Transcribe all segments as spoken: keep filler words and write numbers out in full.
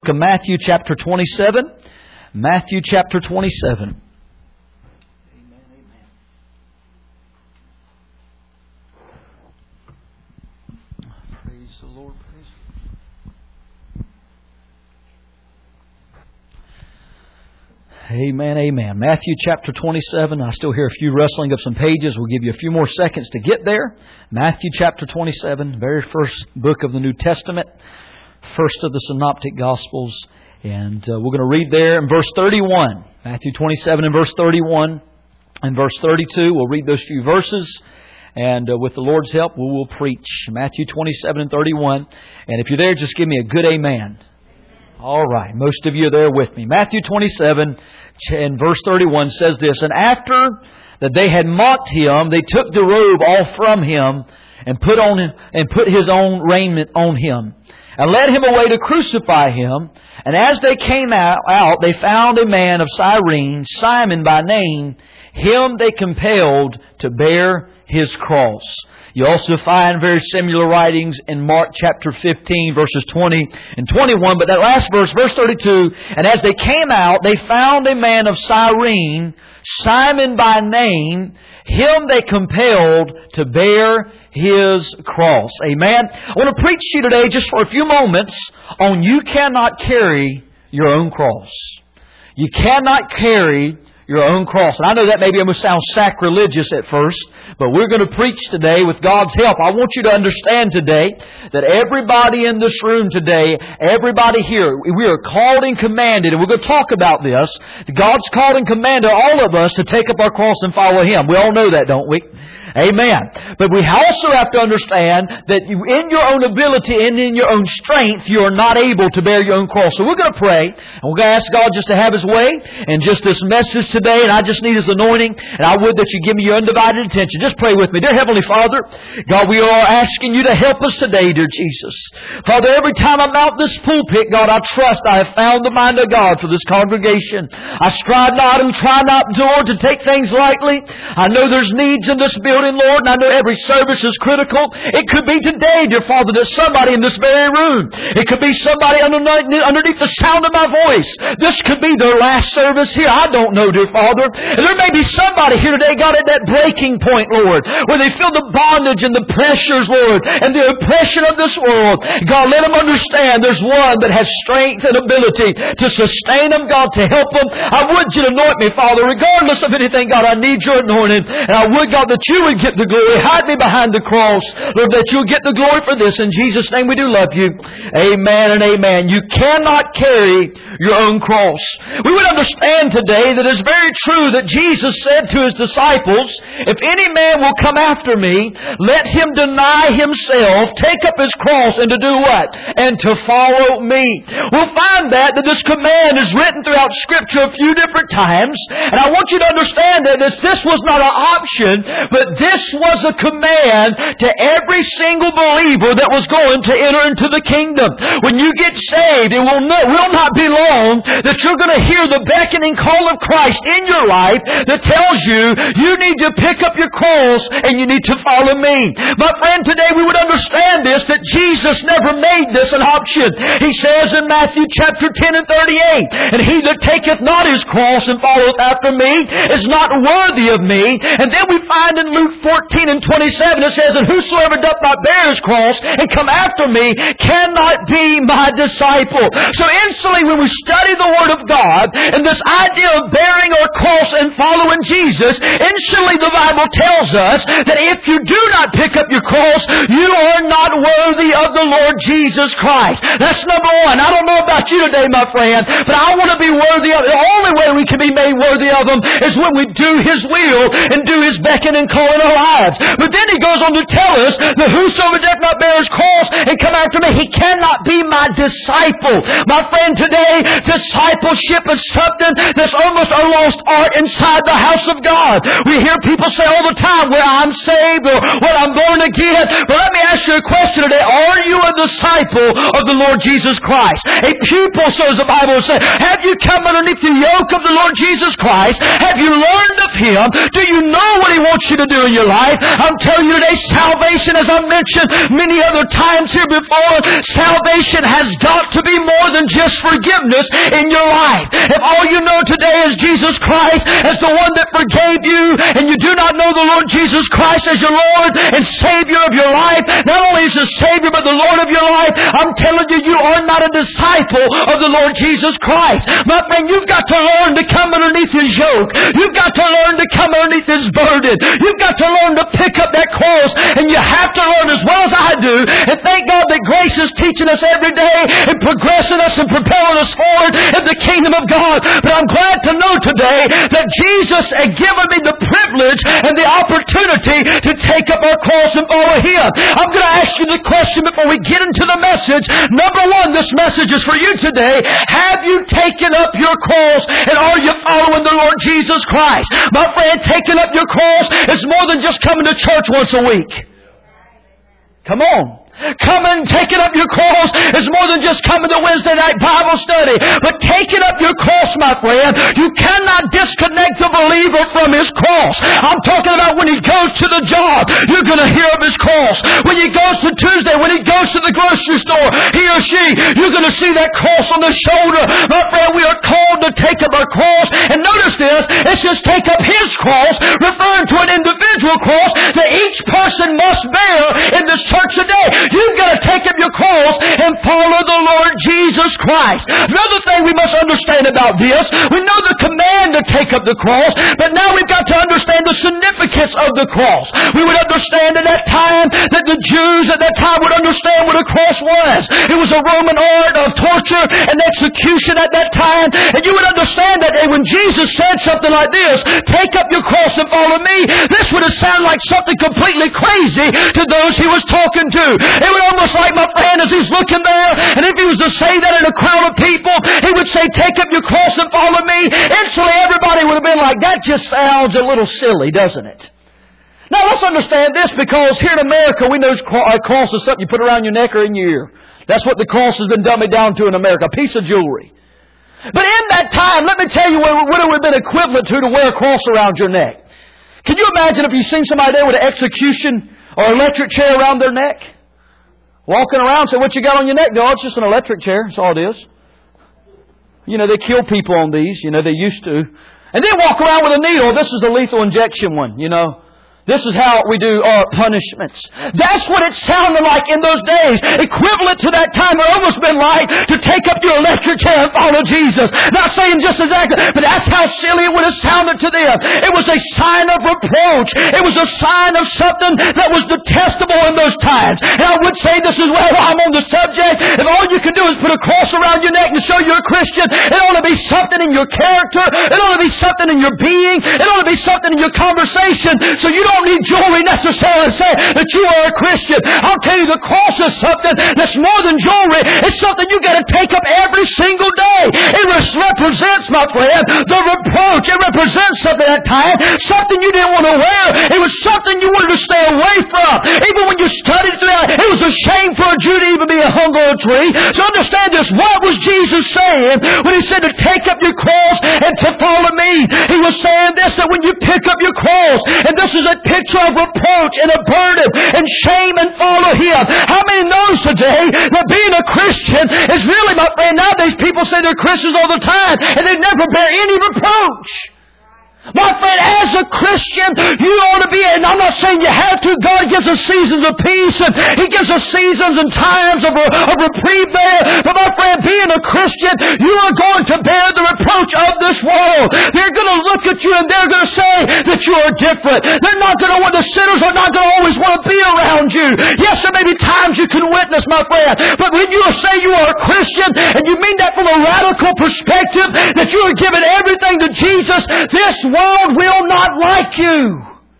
Matthew chapter twenty-seven. Matthew chapter twenty-seven. Praise the Lord. Praise. Amen, amen. Matthew chapter twenty-seven. I still hear a few rustling of some pages. We'll give you a few more seconds to get there. Matthew chapter twenty-seven, very first book of the New Testament. First of the Synoptic Gospels. And uh, we're going to read there in verse thirty-one. Matthew twenty-seven and verse thirty-one and verse thirty-two. We'll read those few verses. And uh, with the Lord's help, we will preach. Matthew twenty-seven and thirty-one. And if you're there, just give me a good amen. All right. Most of you are there with me. Matthew twenty-seven and verse thirty-one says this. And after that they had mocked him, they took the robe all from him and put on him, and put his own raiment on him, and led him away to crucify him. And as they came out, out, they found a man of Cyrene, Simon by name. Him they compelled to bear his cross. You also find very similar writings in Mark chapter fifteen, verses twenty and twenty-one. But that last verse, verse thirty-two, and as they came out, they found a man of Cyrene, Simon by name. Him they compelled to bear his cross. Amen. I want to preach to you today just for a few moments on you cannot carry your own cross. You cannot carry your own cross. And I know that maybe it must sound sacrilegious at first, but we're going to preach today with God's help. I want you to understand today that everybody in this room today, everybody here, we are called and commanded, and we're going to talk about this. God's called and commanded all of us to take up our cross and follow Him. We all know that, don't we? Amen. But we also have to understand that you, in your own ability and in your own strength, you are not able to bear your own cross. So we're going to pray, and we're going to ask God just to have His way in just this message today. And I just need His anointing, and I would that you give me your undivided attention. Just pray with me. Dear Heavenly Father, God, we are asking You to help us today, dear Jesus. Father, every time I mount this pulpit, God, I trust I have found the mind of God for this congregation. I strive not and try not, Lord, to take things lightly. I know there's needs in this building, Lord, and I know every service is critical. It could be today, dear Father, that somebody in this very room, it could be somebody underneath the sound of my voice. This could be their last service here. I don't know, dear Father. And there may be somebody here today, God, at that breaking point, Lord, where they feel the bondage and the pressures, Lord, and the oppression of this world. God, let them understand there's one that has strength and ability to sustain them, God, to help them. I would You to anoint me, Father, regardless of anything, God, I need Your anointing. And I would, God, that You would get the glory. Hide me behind the cross, Lord, that You'll get the glory for this. In Jesus' name we do love You. Amen and amen. You cannot carry your own cross. We would understand today that it's very true that Jesus said to His disciples, if any man will come after me, let him deny himself, take up his cross, and to do what? And to follow me. We'll find that, that this command is written throughout Scripture a few different times. And I want you to understand that this, this was not an option, but this was a command to every single believer that was going to enter into the kingdom. When you get saved, it will not, will not be long that you're going to hear the beckoning call of Christ in your life that tells you, you need to pick up your cross and you need to follow me. My friend, today we would understand this, that Jesus never made this an option. He says in Matthew chapter ten and thirty-eight, and he that taketh not his cross and followeth after me is not worthy of me. And then we find in Luke fourteen and twenty-seven, it says, and whosoever doth not bear his cross and come after me cannot be my disciple. So instantly when we study the Word of God and this idea of bearing our cross and following Jesus, instantly the Bible tells us that if you do not pick up your cross, you are not worthy of the Lord Jesus Christ. That's number one. I don't know about you today, my friend, but I want to be worthy of it. The only way we can be made worthy of Him is when we do His will and do His beckon and call in our lives. But then He goes on to tell us that whosoever doth not bear his cross and come after me, he cannot be my disciple. My friend, today, discipleship is something that's almost a lost art inside the house of God. We hear people say all the time, well, I'm saved or well, I'm born again. But let me ask you a question today. Are you a disciple of the Lord Jesus Christ? A pupil, so as the Bible says. Have you come underneath the yoke of the Lord Jesus Christ? Have you learned of Him? Do you know what He wants you to do do in your life. I'm telling you today, salvation, as I mentioned many other times here before, salvation has got to be more than just forgiveness in your life. If all you know today is Jesus Christ as the one that forgave you, and you do not know the Lord Jesus Christ as your Lord and Savior of your life, not only is the Savior but the Lord of your life, I'm telling you, you are not a disciple of the Lord Jesus Christ. My friend, you've got to learn to come underneath His yoke. You've got to learn to come underneath His burden. You've got to learn to pick up that cross, and you have to learn as well as I do. And thank God that grace is teaching us every day and progressing us and propelling us forward in the kingdom of God. But I'm glad to know today that Jesus had given me the privilege and the opportunity to take up our cross and follow Him. I'm going to ask you the question before we get into the message. Number one, this message is for you today. Have you taken up your cross, and are you following the Lord Jesus Christ? My friend, taking up your cross is more than just coming to church once a week. Come on. Coming, taking up your cross is more than just coming to Wednesday night Bible study. But taking up your cross, my friend, you cannot disconnect the believer from his cross. I'm talking about when he goes to the job, you're going to hear of his cross. When he goes to Tuesday, when he goes to the grocery store, he or she, you're going to see that cross on the shoulder. My friend, we are called to take up our cross. And notice this, it says take up his cross, referring to an individual cross that each person must bear in this church today. You've got to take up your cross and follow the Lord Jesus Christ. Another thing we must understand about this, we know the command to take up the cross, but now we've got to understand the significance of the cross. We would understand at that time that the Jews at that time would understand what a cross was. It was a Roman art of torture and execution at that time. And you would understand that when Jesus said something like this, take up your cross and follow me, this would have sounded like something completely crazy to those he was talking to. It would almost like, my friend, as he's looking there, and if he was to say that in a crowd of people, he would say, take up your cross and follow me. Instantly everybody would have been like, that just sounds a little silly, doesn't it? Now let's understand this, because here in America we know a cross is something you put around your neck or in your ear. That's what the cross has been dummied down to in America, a piece of jewelry. But in that time, let me tell you what it would have been equivalent to to wear a cross around your neck. Can you imagine if you've seen somebody there with an execution or electric chair around their neck? Walking around, say, what you got on your neck? No, it's just an electric chair. That's all it is. You know, they kill people on these. You know, they used to. And then walk around with a needle. This is the lethal injection one, you know. This is how we do our punishments. That's what it sounded like in those days. Equivalent to that time, it almost been like to take up your electric chair and follow Jesus. Not saying just exactly, but that's how silly it would have sounded to them. It was a sign of reproach. It was a sign of something that was detestable in those times. And I would say this as well while I'm on the subject. If all you can do is put a cross around your neck and show you're a Christian, it ought to be something in your character. It ought to be something in your being. It ought to be something in your conversation. So you don't don't need jewelry necessarily to say that you are a Christian. I'll tell you, the cross is something that's more than jewelry. It's something you got to take up every single day. It represents, my friend, the reproach. It represents something at that time, something you didn't want to wear. It was something you wanted to stay away from. Even when you studied through it, it was a shame for a Jew to even be hung on a tree. So understand this. What was Jesus saying when He said to take up your cross and to follow me? He was saying this, that when you pick up your cross, and this is a picture of reproach and a burden and shame, and follow Him. How many knows today that being a Christian is really, my friend, nowadays people say they're Christians all the time and they never bear any reproach. My friend, as a Christian, you ought to be, and I'm not saying you have to. God gives us seasons of peace, and He gives us seasons and times of, of reprieve there. But my friend, being a Christian, you are going to bear the reproach of this world. They're going to look at you and they're going to say that you are different. They're not going to want, the sinners are not going to always want to be around you. Yes, there may be times you can witness, my friend, but when you say you are a Christian, and you mean that from a radical perspective, that you are giving everything to Jesus, this world will not like you.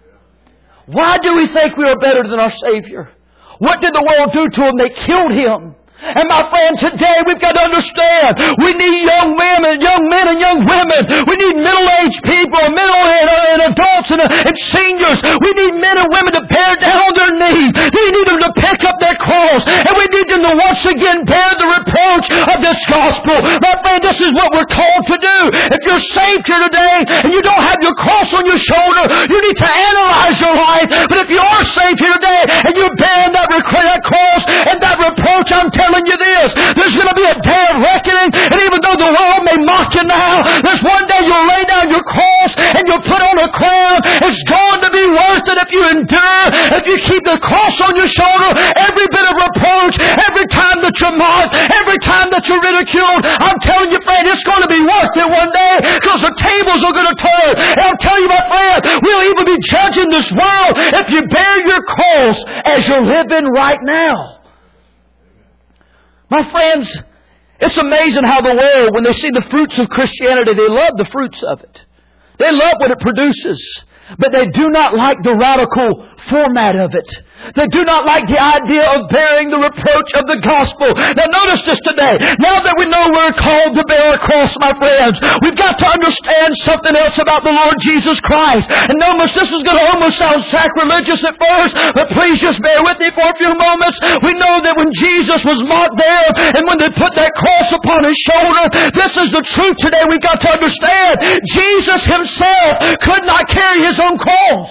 Why do we think we are better than our Savior? What did the world do to Him? They killed Him. And my friend, today we've got to understand, we need young men and young men and young women. We need middle-aged people, middle and, uh, and adults and, uh, and seniors. We need men and women to bear down on their knees. We need them to pick up their cross. And we need them to once again bear the reproach reproach of this gospel. My friend, this is what we're called to do. If you're saved here today and you don't have your cross on your shoulder, you need to analyze your life. But if you are saved here today and you're bearing that, rec- that cross and that reproach, I'm telling you this, there's going to be a day of reckoning. And even though the world may mock you now, there's one day you'll lay down your cross and you'll put on a crown. It's going to be worth it if you endure, if you keep the cross on your shoulder, every bit of reproach, every time that you're mocked, every time that you're ridiculed. I'm telling you, friend, it's going to be worth it one day, because the tables are going to turn. And I'll tell you, my friend, we'll even be judging this world if you bear your cross as you're living right now. My friends, it's amazing how the world, when they see the fruits of Christianity, they love the fruits of it. They love what it produces. But they do not like the radical format of it. They do not like the idea of bearing the reproach of the gospel. Now notice this today. Now that we know we're called to bear a cross, my friends, we've got to understand something else about the Lord Jesus Christ. And notice this is going to almost sound sacrilegious at first, but please just bear with me for a few moments. We know that when Jesus was mocked there, and when they put that cross upon His shoulder, this is the truth today we've got to understand. Jesus Himself could not carry His own cross.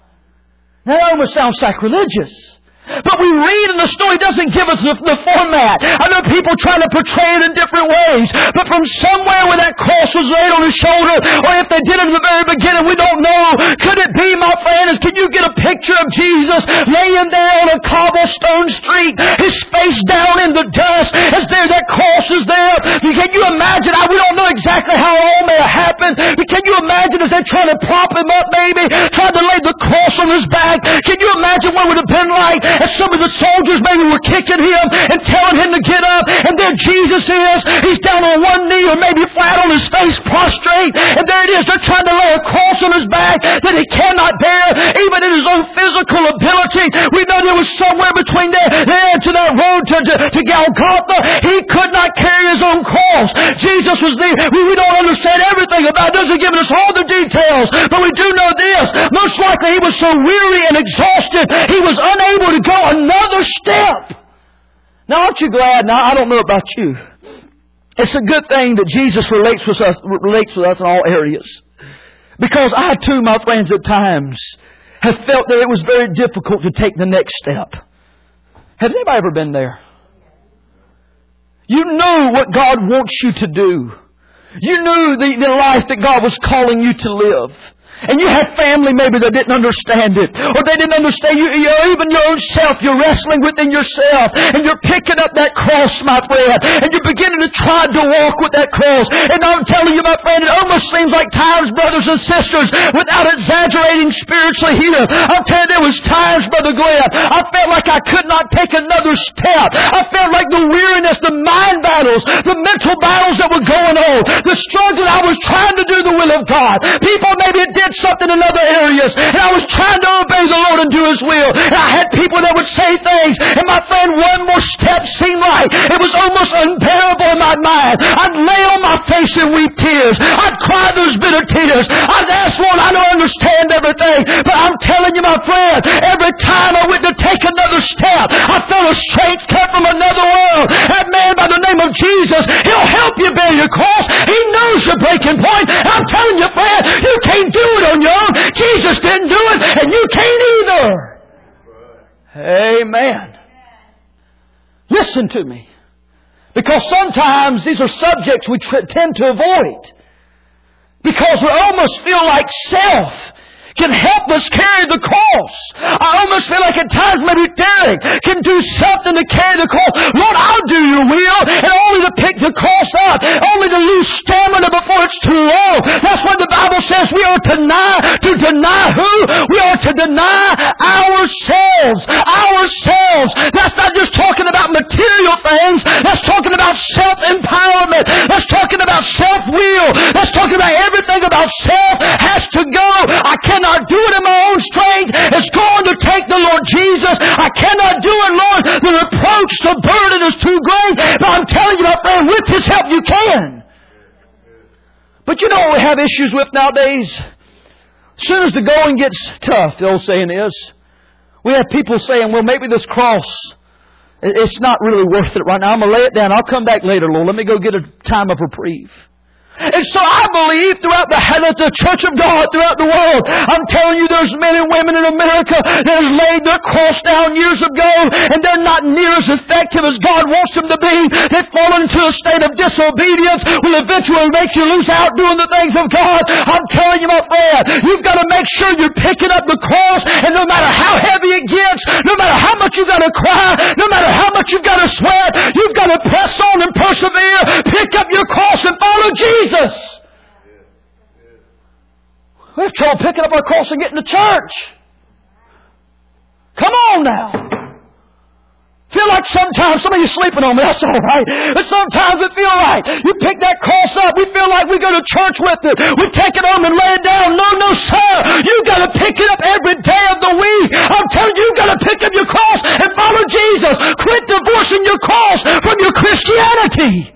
That almost sounds sacrilegious. But we read in the story, it doesn't give us the, the format. I know people try to portray it in different ways. But from somewhere where that cross was laid on His shoulder, or if they did it in the very beginning, we don't know. Could it be, my friends, can you get a picture of Jesus laying there on a cobblestone street, His face down in the dust, as there that cross is there? Can you imagine? I, we don't know exactly how it all may have happened. But can you imagine as they're trying to prop Him up, maybe, trying to lay the cross on His back? Can you imagine what it would have been like? And some of the soldiers maybe were kicking Him and telling Him to get up. And there Jesus is. He's down on one knee or maybe flat on His face, prostrate. And there it is. They're trying to lay a cross on His back that He cannot bear. Even in His own physical ability. We know there was somewhere between there, there to that road to, to, to Golgotha. He could not carry His own cross. Jesus was there. We, we don't understand everything about it. Doesn't give us all the details. But we do know this. Most likely He was so weary and exhausted, He was unable to go another step. Now, aren't you glad? Now, I don't know about you. It's a good thing that Jesus relates with us, relates with us in all areas. Because I too, my friends, at times have felt that it was very difficult to take the next step. Have anybody ever been there? You know what God wants you to do. You knew the, the life that God was calling you to live. And you have family maybe that didn't understand it. Or they didn't understand you. You know, even your own self, you're wrestling within yourself. And you're picking up that cross, my friend. And you're beginning to try to walk with that cross. And I'm telling you, my friend, it almost seems like times, brothers and sisters, without exaggerating spiritually here. I'm telling you, there was times, Brother Glenn, I felt like I could not take another step. I felt like the weariness, the mind battles, the mental battles that were going on, the struggle. I was trying to do the will of God. People maybe did something in other areas, and I was trying to obey the Lord and do His will. And I had people that would say things, and my friend, one more step seemed like it was almost unbearable in my mind. I'd lay on my face and weep tears. I'd cry those bitter tears. I'd ask, Lord, I don't understand everything, but I'm telling you, my friend, every time I went to take another step, I felt a strength come from another world. That man by the name of Jesus, He'll help you bear your cross. He knows your breaking point. And I'm telling you, friend, you can't do it on your own. Jesus didn't do it, and you can't either. Amen. Listen to me. Because sometimes these are subjects we tend to avoid. Because we almost feel like self can help us carry the cross. I almost feel like at times maybe Derek can do something to carry the cross. Lord, I'll do your will. And only to pick the cross up. Only to lose stamina before it's too low. That's what the Bible says. We are to deny. To deny who? We are to deny ourselves. Ourselves. That's not just talking about material things. That's talking about self-empowerment. That's talking about self-will. That's talking about everything about self has to go. I can't cannot do it in my own strength. It's going to take the Lord Jesus. I cannot do it, Lord. The reproach, the burden is too great. But I'm telling you, my friend, with His help you can. But you know what we have issues with nowadays? As soon as the going gets tough, the old saying is, we have people saying, well, maybe this cross It's not really worth it right now. I'm going to lay it down. I'll come back later, Lord. Let me go get a time of reprieve. And so I believe throughout the, the church of God, throughout the world, I'm telling you there's men and women in America that have laid their cross down years ago, and they're not near as effective as God wants them to be. They've fallen into a state of disobedience will eventually make you lose out doing the things of God. I'm telling you, my friend, you've got to make sure you're picking up the cross, and no matter how heavy it gets, no matter how much you've got to cry, no matter how much you've got to sweat, you've got to press on and persevere, pick up your cross and follow Jesus. Jesus. We have trouble picking up our cross and getting to church. Come on now. Feel like sometimes some of you sleeping on me. That's all right. But sometimes it feel right. You pick that cross up. We feel like we go to church with it. We take it home and lay it down. No, no, sir. You got to pick it up every day of the week. I'm telling you, you got to pick up your cross and follow Jesus. Quit divorcing your cross from your Christianity.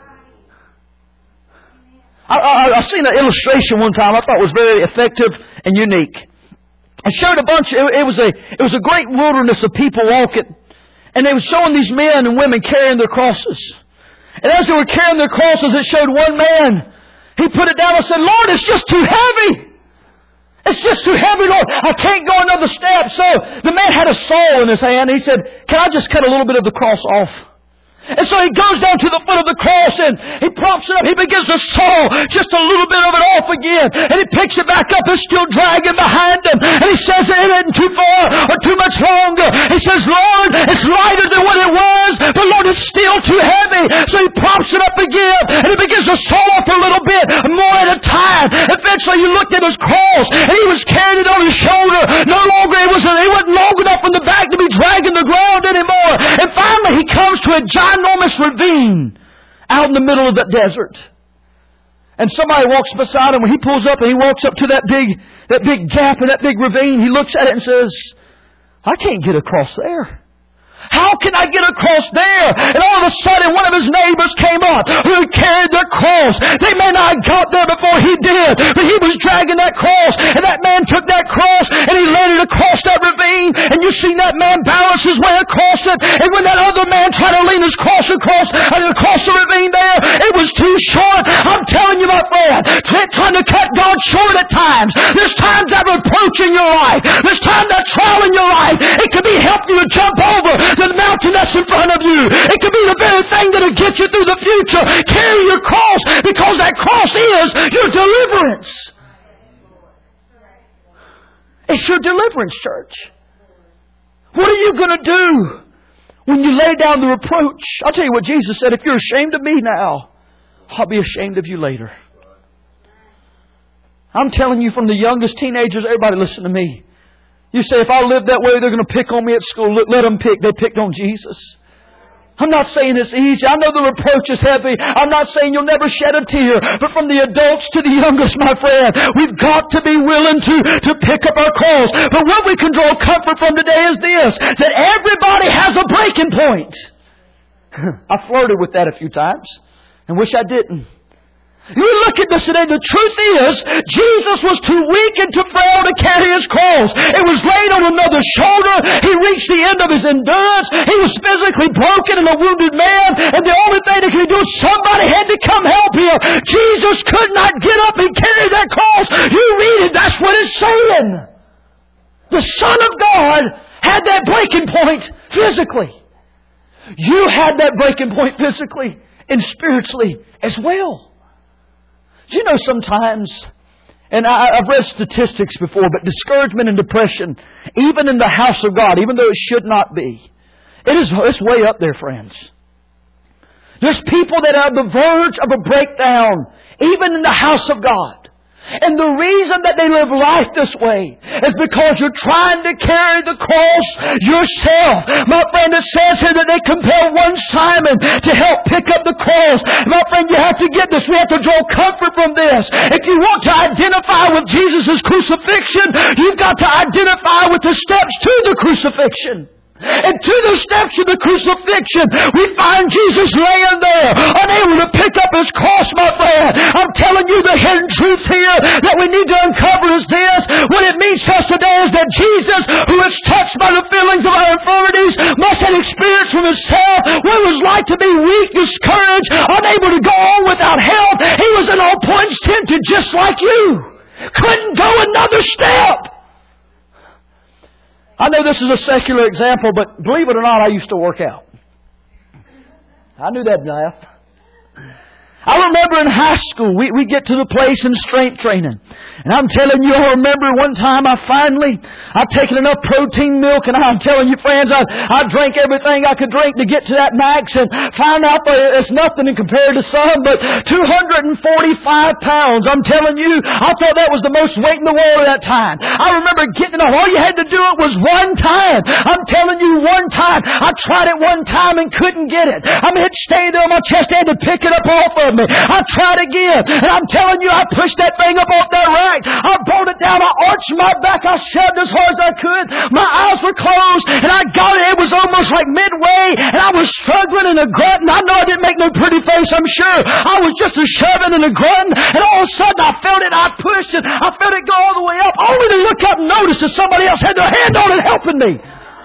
I, I, I seen an illustration one time I thought was very effective and unique. It showed a bunch. It, it was a it was a great wilderness of people walking, and they were showing these men and women carrying their crosses. And as they were carrying their crosses, it showed one man. He put it down and said, "Lord, it's just too heavy. It's just too heavy, Lord. I can't go another step." So the man had a saw in his hand. And he said, "Can I just cut a little bit of the cross off?" And so he goes down to the foot of the cross and he props it up. He begins to saw just a little bit of it off again. And he picks it back up. It's still dragging behind him. And he says it isn't too far or too much longer. He says, "Lord, it's lighter than what it was, but Lord, it's still too heavy." So he props it up again and he begins to saw off a little bit more at a time. Eventually he looked at his cross and he was carrying it on his shoulder. No longer, it wasn't, it wasn't long enough in the back to be dragging the ground anymore. And finally he comes to a giant enormous ravine out in the middle of that desert. And somebody walks beside him. When he pulls up and he walks up to that big, that big gap in that big ravine, he looks at it and says, "I can't get across there. How can I get across there?" And all of a sudden, one of his neighbors came up who carried their cross. They may not have got there before he did, but he was dragging that cross. And that man took that cross and he laid it across that ravine. And you seen that man balance his way across it. And when that other man tried to lean his cross across, across the ravine there, it was too short. I'm telling you, my friend, quit trying to cut God short at times. There's times that reproach in your life. There's times that trial in your life. It could be helping you to jump over the mountain that's in front of you. It could be the very thing that'll get you through the future. Carry your cross, because that cross is your deliverance. It's your deliverance, church. What are you going to do when you lay down the reproach? I'll tell you what Jesus said, "If you're ashamed of me now, I'll be ashamed of you later." I'm telling you, from the youngest teenagers, everybody listen to me. You say, "If I live that way, they're going to pick on me at school." Let, let them pick. They picked on Jesus. I'm not saying it's easy. I know the reproach is heavy. I'm not saying you'll never shed a tear. But from the adults to the youngest, my friend, we've got to be willing to, to pick up our cross. But what we can draw comfort from today is this, that everybody has a breaking point. I flirted with that a few times and wish I didn't. You look at this today, the truth is, Jesus was too weak and too frail to carry His cross. It was laid on another's shoulder. He reached the end of His endurance. He was physically broken and a wounded man. And the only thing that He could do, somebody had to come help Him. Jesus could not get up and carry that cross. You read it, that's what it's saying. The Son of God had that breaking point physically. You had that breaking point physically and spiritually as well. Do you know sometimes, and I, I've read statistics before, but discouragement and depression, even in the house of God, even though it should not be, it is it's way up there, friends. There's people that are on the verge of a breakdown, even in the house of God. And the reason that they live life this way is because you're trying to carry the cross yourself. My friend, it says here that they compel one Simon to help pick up the cross. My friend, you have to get this. We have to draw comfort from this. If you want to identify with Jesus' crucifixion, you've got to identify with the steps to the crucifixion. And to the steps of the crucifixion, we find Jesus laying there, unable to pick up His cross, my friend. I'm telling you, the hidden truth here that we need to uncover is this. When what it means to us today is that Jesus, who is touched by the feelings of our infirmities, must have experienced from Himself what it was like to be weak, discouraged, unable to go on without help. He was in all points tempted just like you. Couldn't go another step. I know this is a secular example, but believe it or not, I used to work out. I knew that'd laugh. I remember in high school, we, we get to the place in strength training. And I'm telling you, I remember one time I finally, I'd taken enough protein milk, and I'm telling you, friends, I, I drank everything I could drink to get to that max, and found out that it's nothing in compared to some, but two hundred forty-five pounds. I'm telling you, I thought that was the most weight in the world at that time. I remember getting it, all you had to do it was one time. I'm telling you, one time. I tried it one time and couldn't get it. I mean, it stayed there on my chest. I had to pick it up off of me. I tried again, and I'm telling you, I pushed that thing up off that rack. I brought it down. I arched my back. I shoved as hard as I could. My eyes were closed, and I got it. It was almost like midway, and I was struggling and a grunting. I know I didn't make no pretty face, I'm sure. I was just a shoving and a grunting, and all of a sudden I felt it. I pushed it. I felt it go all the way up, only to look up and notice that somebody else had their hand on it helping me.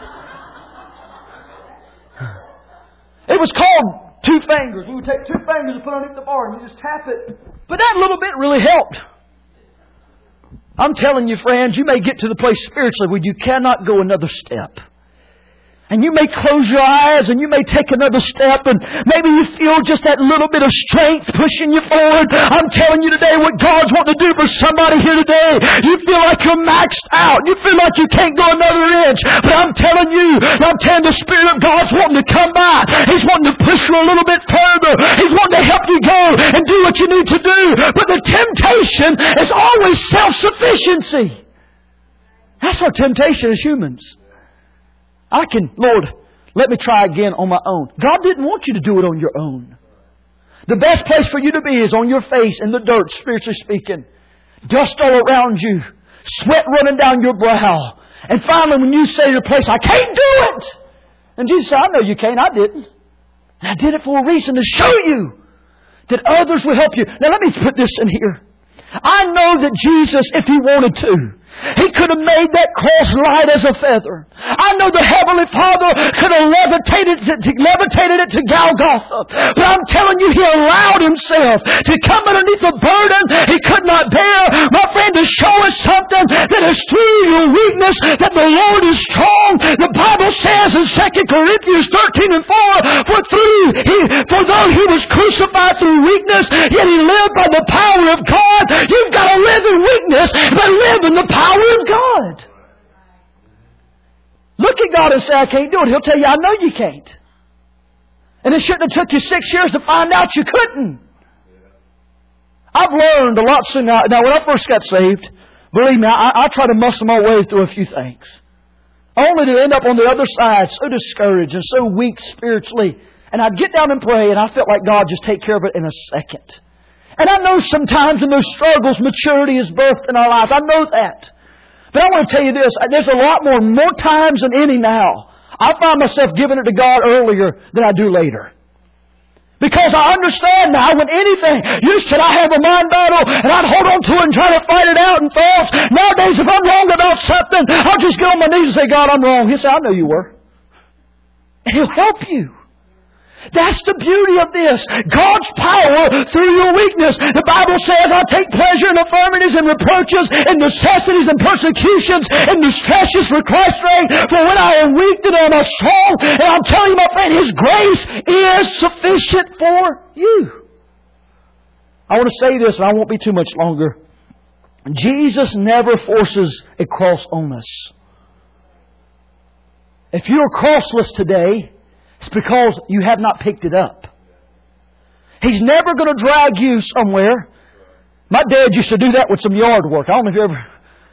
It was called two fingers. We would take two fingers and put underneath the bar and you just tap it. But that little bit really helped. I'm telling you, friends, you may get to the place spiritually where you cannot go another step. And you may close your eyes and you may take another step, and maybe you feel just that little bit of strength pushing you forward. I'm telling you today what God's wanting to do for somebody here today. You feel like you're maxed out. You feel like you can't go another inch. But I'm telling you, I'm telling the Spirit of God's wanting to come by. He's wanting to push you a little bit further. He's wanting to help you go and do what you need to do. But the temptation is always self-sufficiency. That's our temptation as humans. I can, Lord, let me try again on my own. God didn't want you to do it on your own. The best place for you to be is on your face in the dirt, spiritually speaking. Dust all around you. Sweat running down your brow. And finally, when you say to the place, I can't do it. And Jesus said, I know you can't. I didn't. And I did it for a reason, to show you that others will help you. Now let me put this in here. I know that Jesus, if He wanted to, He could have made that cross light as a feather. I know the Heavenly Father could have levitated it to, levitated it to Golgotha. But I'm telling you, He allowed Himself to come underneath a burden He could not bear. My friend, to show us something that is through your weakness that the Lord is strong. The Bible says in Second Corinthians thirteen and four, For through He, for though He was crucified through weakness, yet He lived by the power of God. You've got to live in weakness, but live in the power of God. Look at God and say, I can't do it. He'll tell you, I know you can't. And it shouldn't have took you six years to find out you couldn't. I've learned a lot soon. Now, now when I first got saved, believe me, I, I tried to muscle my way through a few things. Only to end up on the other side so discouraged and so weak spiritually. And I'd get down and pray, and I felt like God just take care of it in a second. And I know sometimes in those struggles, maturity is birthed in our lives. I know that. But I want to tell you this. There's a lot more, more times than any now. I find myself giving it to God earlier than I do later. Because I understand now when anything, used to I have a mind battle and I'd hold on to it and try to fight it out in thoughts. Nowadays, if I'm wrong about something, I'll just get on my knees and say, God, I'm wrong. He'll say, I know you were. And He'll help you. That's the beauty of this. God's power through your weakness. The Bible says, I take pleasure in infirmities and reproaches and necessities and persecutions and distresses for Christ's sake. For when I am weak, then I am strong. And I'm telling you, my friend, His grace is sufficient for you. I want to say this, and I won't be too much longer. Jesus never forces a cross on us. If you're crossless today, it's because you have not picked it up. He's never going to drag you somewhere. My dad used to do that with some yard work. I don't know if you ever...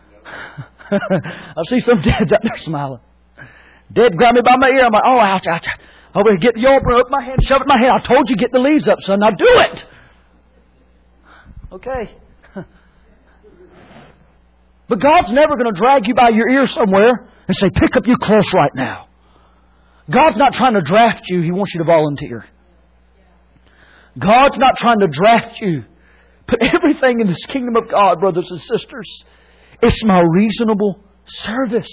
I see some dads out there smiling. Dad grabbed me by my ear. I'm like, oh, ouch, ouch. Over here, get the yard work up my hand, shove it in my hand. I told you, get the leaves up, son. Now do it. Okay. But God's never going to drag you by your ear somewhere and say, pick up your cross right now. God's not trying to draft you. He wants you to volunteer. God's not trying to draft you. But everything in this kingdom of God, brothers and sisters, It's my reasonable service.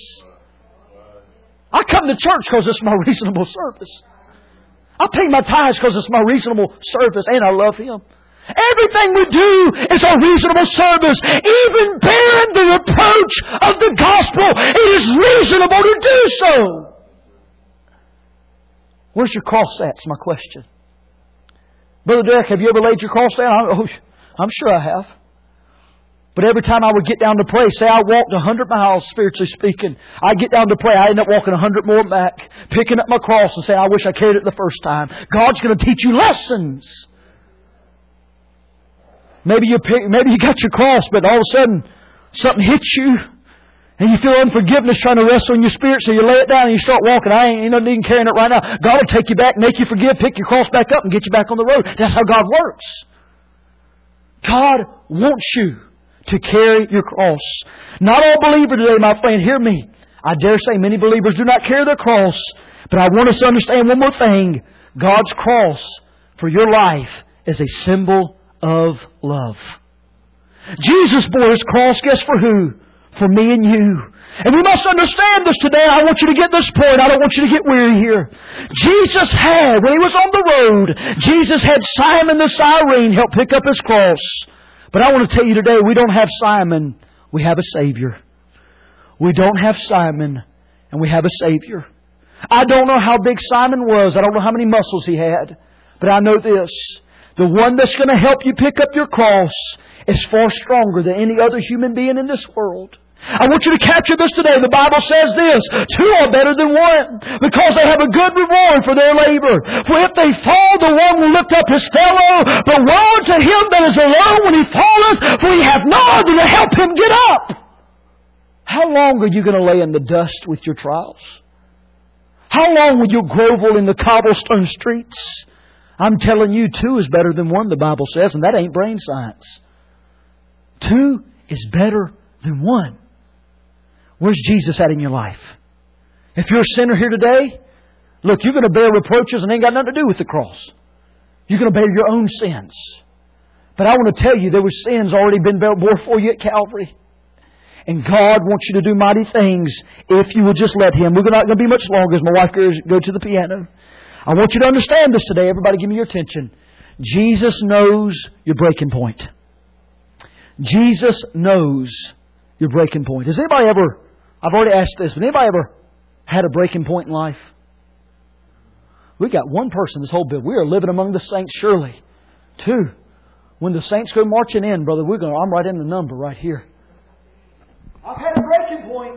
I come to church because it's my reasonable service. I pay my tithes because it's my reasonable service, and I love Him. Everything we do is our reasonable service. Even bearing the reproach of the gospel, it is reasonable to do so. Where's your cross at? Is my question. Brother Derek, have you ever laid your cross down? Oh, I'm sure I have. But every time I would get down to pray, say I walked a hundred miles, spiritually speaking, I'd get down to pray, I end up walking a hundred more back, picking up my cross and say, I wish I carried it the first time. God's going to teach you lessons. Maybe you pick, maybe you got your cross, but all of a sudden something hits you, and you feel unforgiveness trying to wrestle in your spirit, so you lay it down and you start walking. I ain't, ain't no need in carrying it right now. God will take you back, make you forgive, pick your cross back up, and get you back on the road. That's how God works. God wants you to carry your cross. Not all believers today, my friend, hear me. I dare say many believers do not carry their cross, but I want us to understand one more thing. God's cross for your life is a symbol of love. Jesus bore His cross, guess for who? For me and you. And we must understand this today. I want you to get this point. I don't want you to get weary here. Jesus had, when He was on the road, Jesus had Simon the Cyrene help pick up His cross. But I want to tell you today, we don't have Simon, we have a Savior. We don't have Simon, and we have a Savior. I don't know how big Simon was. I don't know how many muscles he had. But I know this. The one that's going to help you pick up your cross is far stronger than any other human being in this world. I want you to capture this today. The Bible says this, two are better than one, because they have a good reward for their labor. For if they fall, the one will lift up his fellow. But woe to him that is alone when he falleth, for he hath no other to help him get up. How long are you going to lay in the dust with your trials? How long will you grovel in the cobblestone streets? I'm telling you, two is better than one, the Bible says, and that ain't brain science. Two is better than one. Where's Jesus at in your life? If you're a sinner here today, look, you're going to bear reproaches and ain't got nothing to do with the cross. You're going to bear your own sins. But I want to tell you, there were sins already been bore for you at Calvary. And God wants you to do mighty things if you will just let Him. We're not going to be much longer as my wife goes go to the piano. I want you to understand this today. Everybody give me your attention. Jesus knows your breaking point. Jesus knows your breaking point. Has anybody ever, I've already asked this, but anybody ever had a breaking point in life? We got one person this whole bit. We are living among the saints surely. Two, when the saints go marching in, brother, we're going. I'm right in the number right here. I've had a breaking point.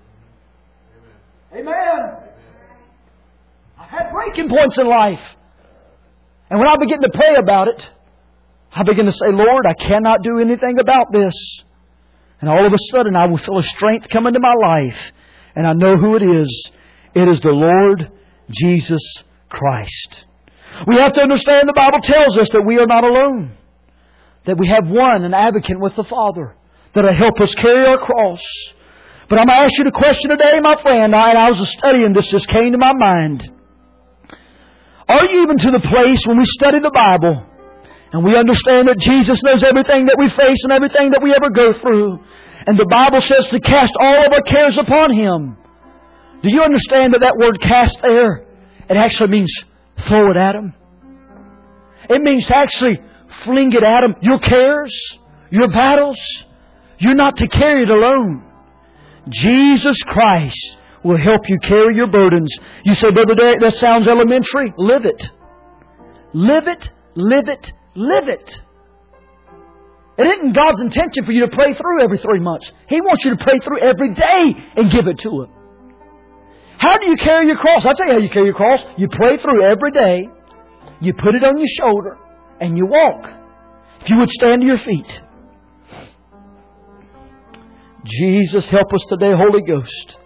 Amen. Amen. I've had breaking points in life. And when I begin to pray about it, I begin to say, Lord, I cannot do anything about this. And all of a sudden I will feel a strength come into my life. And I know who it is. It is the Lord Jesus Christ. We have to understand the Bible tells us that we are not alone. That we have one, an advocate with the Father, that will help us carry our cross. But I'm going to ask you the question today, my friend. I, I was studying this, just came to my mind. Are you even to the place when we study the Bible and we understand that Jesus knows everything that we face and everything that we ever go through, and the Bible says to cast all of our cares upon Him? Do you understand that that word cast there, it actually means throw it at Him? It means to actually fling it at Him. Your cares, your battles, you're not to carry it alone. Jesus Christ will help you carry your burdens. You say, Brother Derek, that sounds elementary. Live it. Live it, live it, live it. It isn't God's intention for you to pray through every three months. He wants you to pray through every day and give it to Him. How do you carry your cross? I'll tell you how you carry your cross. You pray through every day. You put it on your shoulder and you walk. If you would stand to your feet. Jesus, help us today, Holy Ghost.